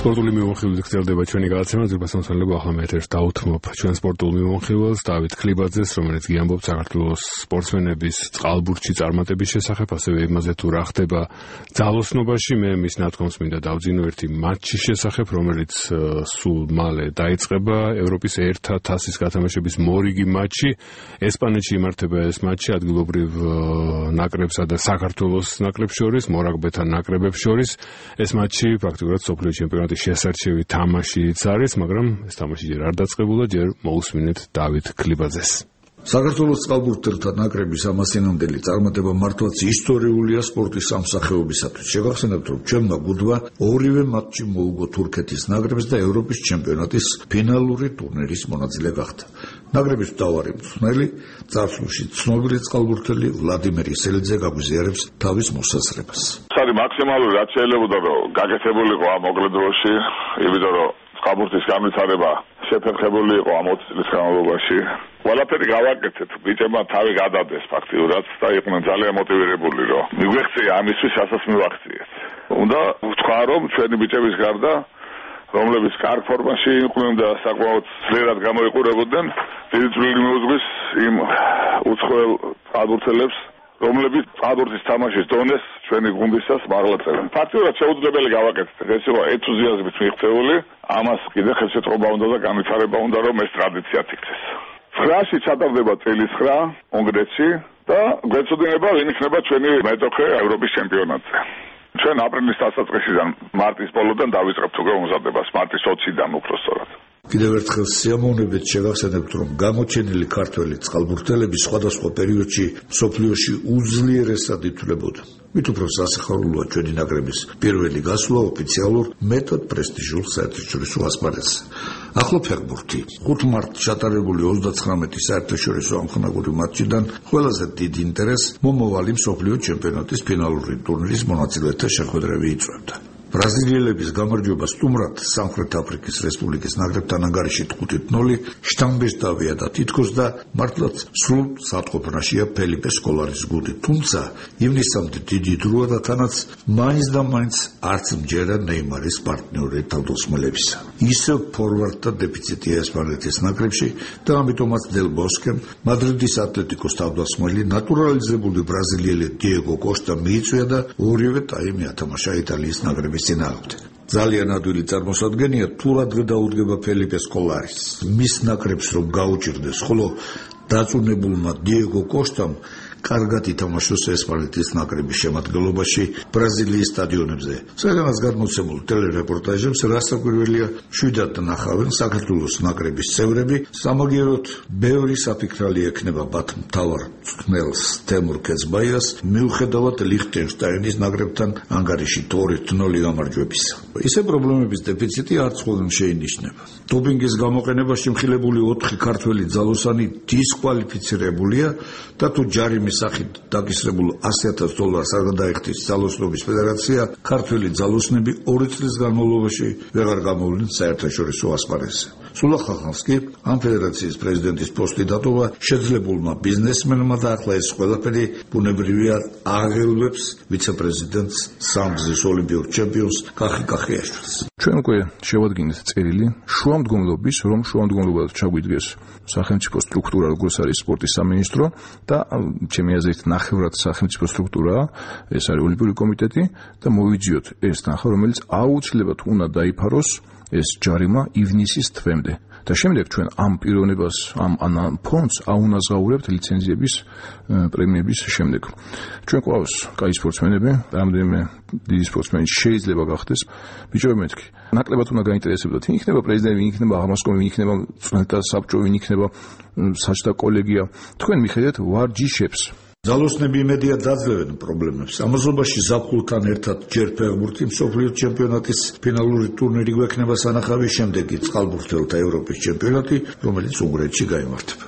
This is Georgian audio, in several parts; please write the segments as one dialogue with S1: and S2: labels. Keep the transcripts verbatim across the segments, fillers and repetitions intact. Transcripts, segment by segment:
S1: სპორტული მიმოხილვით გრძელდება ჩვენი გადაცემა. ზურბასამსმენელებო, ახლა მე ეთერს დავუთმობ ჩვენ სპორტულ მიმოხილველს დავით ქლიბაძეს, რომელიც გიამბობს საქართველოს სპორტსმენების წყალბურთში წარმატების შესახებ, ასევე იმაზე თუ რა ხდება ძალოსნობაში. მე მის ნათქვამს მინდა დავძინო ერთი მატჩის შესახებ, რომელიც სულ მალე დაიწყება. ევროპის ერთა თასის გათამაშების მორიგი მატჩი. ესპანეთში იმართება ეს მატჩი ადგილობრივ ნაკრებსა და საქართველოს ნაკრებს შორის, მორაგბეთა ნაკრებებს შორის. ეს მატჩი ფაქტობრივად სოფლიო ჩემპიონატის შესარჩევი თამაშიც არის, მაგრამ ეს თამაში ჯერ არ დაწყებულა, ჯერ მოусმინეთ დავით ქლიბაძეს.
S2: საქართველოს წყალბურთელთა ნაკრების ამასინამდელი წარმატება მართლაც ისტორიულია სპორტის სამსახეობისათვის. შეგახსენებთ, რომ ჩვენმა გუნდმა ორივე მატჩი მოუგო თურქეთის ნაკრებს და ევროპის ჩემპიონატის ფინალური ტურნირის მონაწილე გახდა. ნაკრების მთავარი მწვრთნელი, წარსულში ცნობილი წყალბურთელი ვლადიმერ ისელიძე გაგვიზიარებს თავის მოსაზრებას.
S3: საერთოდ მაქსიმალური რაც შეიძლება რომ გაკეთებულიყო ამ მოკლე დროში, იმიტომ რომ წყალბურთის განვითარება შეფერხებული იყო ამ ოცი წლის განმავლობაში. ყველაფერი გავაკეთეთ, ბიჭებმა თავი გადადეს ფაქტიურად და იყვნენ ძალიან მოტივირებული, რომ მიგვეღწია ამისთვის, რასაც მივახციეთ. უნდა ვთქვა, რომ ჩვენი ბიჭების გარდა, რომლებიც კარგ ფორმაში იყვნენ და საკმაოდ ძლიერად გამოიყურებოდნენ, დიდი წვლილი მიუძღვის იმ უცხოელ წყალბურთელებს, რომლებიც წყალბურთის თამაშის დონეს ჩვენი გუნდისას მაღლაცებენ. ფაქტიურად შეუძლებელი გავაკეთეთ. ეს იყო ენთუზიაზმით მიღწეული, ამას კიდე ხელშეწყობა უნდა და განვითარება უნდა, რომ ეს ტრადიციად იქცეს. ცხრაში ჩატარდება წელი ცხრა უნგრეთში და გვეცოდინება ვინ იქნება ჩვენი მეტოქე ევროპის ჩემპიონატზე. ჩვენ აპრილის დასაწყისიდან მარტის ბოლოდან დავიწყებთ უკვე უმზადებას, მარტის ოციდან უფრო სწორად.
S2: კიდევ ერთხელ სიამოვნებით შეგახსენებთ, რომ გამოჩენილი ქართველი წყალბურთელები სხვადასხვა პერიოდში მსოფლიოში უძლიერესად ითვლებოდა. მით უფრო სასიხარულოა ჩვენი ნაკრების პირველი გასვლა ოფიციალურ მეტად პრესტიჟულ საერთაშორისო ასპარეზზე. ახლა ფეხბურთი. ხუთი მარტს ჩატარებული ოცდაცხრამეტი საერთაშორისო ამხნაგური მატჩიდან ყველაზე დიდ ინტერესს მომავალი მსოფლიო ჩემპიონატის ფინალური ტურნირის მონაწილეთა შეხვედრები იწვევდა. ბრაზილიელების გამარჯვება სტუმრად სამხრეთ აფრიკის რესპუბლიკის ნაკრებთან ანგარიშით ხუთი ნული შთამბეჭდავია და თითქოს და მართლაც სრულ სათყოფნაშია ფელიპე სკოლარის გუნდი. თუმცა ივნისამდე დიდი დროა და თანაც მაინც და მაინც არც მჯერა ნეიმარის პარტნიორი თავდასხმელებისა. ისევ ფორვარდთა დეფიციტია ესპანეთის ნაკრებში და ამიტომაც დელ ბოსკემ მადრიდის ატლეტიკოს თავდასხმელი ნატურალიზებული ბრაზილიელი დიეგო კოსტა მიიწვია და ორივე ტაიმი ათამაშა იტალიის ნაკრების წინააღმდეგ. ძალიან ადვილი წარმოსადგენია თუ რა დღე დაუდგება ფელიპე სკოლარის. მის ნაკრებს რომ გაუჭირდეს, ხოლო დაწუნებულმა დიეგო კოსტამ კარგად ითამაშოს ესპანეთის ნაკრების შემადგენლობაში ბრაზილიის სტადიონებზე. საგანაც გადმოცემულ ტელერეპორტაჟებს რასაკვირველია შვიდად ნახავენ საქართველოს ნაკრების წევრები. სამაგიეროდ ბევრი საფიქრალი ექნება ბათ მთავარ მწვრთნელს თემურ კეცბაიას მიუხედავად ლიხტენშტაინის ნაკრებთან ანგარიშით ორი ნული გამარჯვებისა. ისე პრობლემების დეფიციტი არც ხოლმე შეინიშნება. დოპინგის გამოყენებაში მხილებული ოთხი ქართველი ძალოსანი დისკვალიფიცირებულია და თუ ჯარიმის სახით დაკისრებულ ასი ათას დოლარს არ გადაიხდის ძალოსნობის ფედერაცია, ქართველი ძალოსნები ორი წლის განმავლობაში ვეღარ გამოვლენ საერთაშორისო ასპარეზზე. სულა ხახანს კი ამ ფედერაციის პრეზიდენტის პოსტი დატოვა შეძლებულმა ბიზნესმენმა და ახლა ეს ყველაფერი ბუნებრივია აღელვებს ვიცე-პრეზიდენტს სამგზის ოლიმპიურ ჩემპიონს კახი კახიაშვილს.
S4: ჩვენ უკვე შევადგინეთ წერილი შუამდგომლობის, რომ შუამდგომლობად ჩაგვიდგეს სახელმწიფო სტრუქტურა, როგორც არის სპორტის სამინისტრო და ჩემი აზრით ნახევრად სახელმწიფო სტრუქტურაა, ეს არის ოლიმპიური კომიტეტი და მოვიძიოთ ეს თანხა, რომელიც აუცილებლად უნდა დაიფაროს ეს ჯარიმა ივნისის თვემდე. და შემდეგ ჩვენ ამ პიროვნებას, ამ ამ ფონდს აუნაზღაურებთ ლიცენზიების პრემიების შემდეგ. ჩვენ ყავს კაი სპორტსმენები, რამდენიმე დიდი სპორტსმენი შეიძლება გახდეს. ბიჭო მეთქი, ნაკლებად უნდა გაინტერესებდეთ, ვინ იქნება პრეზიდენტი, ვინ იქნება აღმასკომი, ვინ იქნება წვრთნელთა საბჭო, ვინ იქნება საჯდა კოლეგია. თქვენ მიხედეთ ვარჯიშებს.
S2: ძალოსნები იმედია დაძლევენ პრობლემებს. ამაზობაში ზაფხულთან ერთად ჯერ ფეხბურთი მსოფლიო ჩემპიონატის ფინალური ტურნირი გვექნება სანახავი, შემდეგ კი წყალბურთელთა ევროპის ჩემპიონატი, რომელიც უნგრეთში გაიმართება.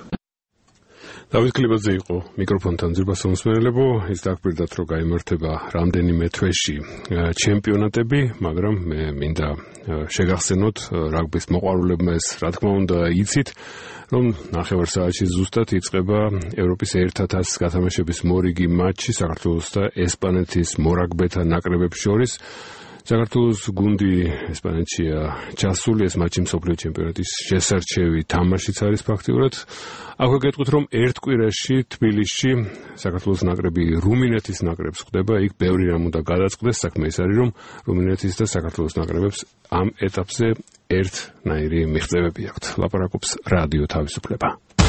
S1: დავით ქლიბაძე იყო მიკროფონთან ზურბასამსმენელებო, ის დაგპირდათ, რომ გაიმართება რამდენიმე თვეში ჩემპიონატები, მაგრამ მე მინდა შეგახსენოთ რაგბის მოყვარულებმა ეს რა თქმა უნდა იცით, რომ ნახევარ საათში ზუსტად იწყება ევროპის ერთა თასის გათამაშების მორიგი მატჩი საქართველოს და ესპანეთის მორაგბეთა ნაკრებებს შორის. საქართველოს გუნდი ესპანეთშია ჩასული, ეს მატჩი მსოფლიო ჩემპიონატის შესარჩევი თამაშიც არის ფაქტიურად. აქვე გეტყვით, რომ ერთ კვირაში თბილისში საქართველოს ნაკრები რუმინეთის ნაკრებს ხვდება, იქ ბევრი რამ უნდა გადაწყდეს, საქმე ის არის, რომ რუმინეთის და საქართველოს ნაკრებებს ამ ეტაპზე ერთნაირი მიღწევები აქვთ. ლაპარაკობს რადიო თავისუფლება.